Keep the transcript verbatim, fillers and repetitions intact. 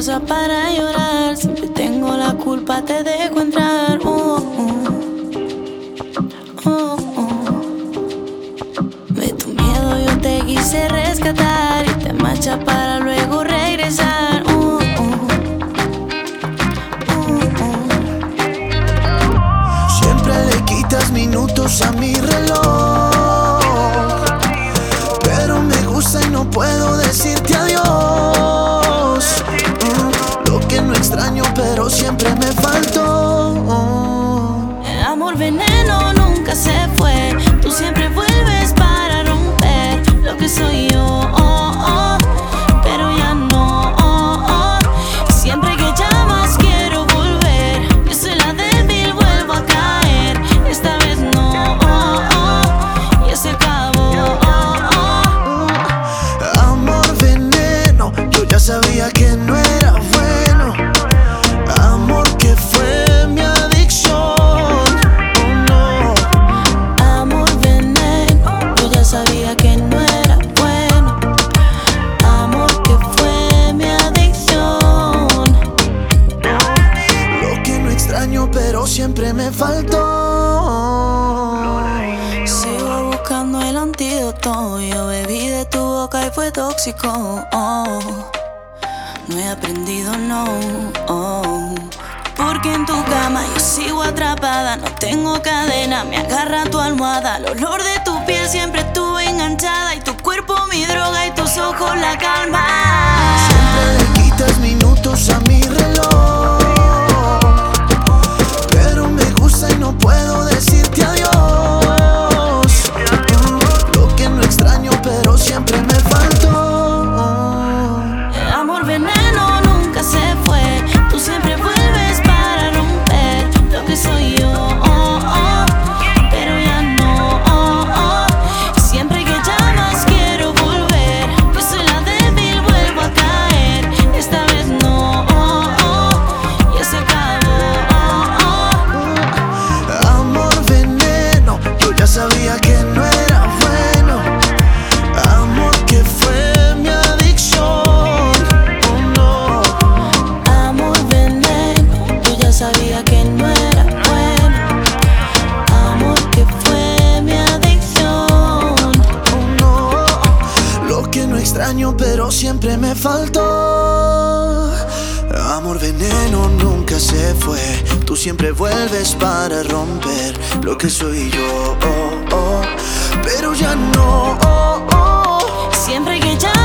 excusa para llorar. Siempre tengo la culpa, te dejo entrar. Oh, oh, oh, oh. De tu miedo yo te quise rescatar y te marcha para luego regresar. Oh, oh, oh, oh. Siempre le quitas minutos a mi reloj, pero me gusta y no puedo decirte adiós. Mm, lo que no extraño, pero siempre me faltó. El amor veneno nunca se fue. Tú siempre vuelves para romper lo que soy yo. Oh, oh, pero ya no. Oh, oh. Siempre que llamas quiero volver. Yo soy la débil, vuelvo a caer. Esta vez no. Oh, oh. Ya se acabó. Oh, oh. Amor veneno, yo ya sabía que no era bueno. Amor que fue mi adicción. Oh no. Amor veneno, yo ya sabía que no era bueno. Amor que fue mi adicción. Lo que no extraño, pero siempre me faltó. Sigo buscando el antídoto. Yo bebí de tu boca y fue tóxico. Oh, no he aprendido, no. Oh, porque en tu cama yo sigo atrapada. No tengo cadena, me agarra tu almohada. El olor de tu piel siempre estuve enganchada. Y tu cuerpo mi droga y tus ojos la calma. Siempre le quitas minutos a mi reloj, pero me gusta y no puedo decirte adiós. Mm, lo que no extraño, pero siempre me faltó. El amor veneno nunca se fue. Tú siempre vuelves para romper lo que soy yo. Oh, oh, pero ya no. Oh, oh. Siempre que llamas quiero volver. Yo soy la débil, vuelvo a caer. Esta vez no. Oh, oh. Ya se acabó. Oh, oh. Amor veneno, yo ya sabía que no era bueno. Amor que fue mi adicción. Oh no. Amor veneno, yo ya sabía que no era bueno. Amor que fue mi adicción. Oh no. Lo que no extraño, pero siempre me faltó. Amor veneno nunca se fue. Tú siempre vuelves para romper lo que soy yo. Oh, oh. Pero ya no. Oh, oh. Siempre que llamas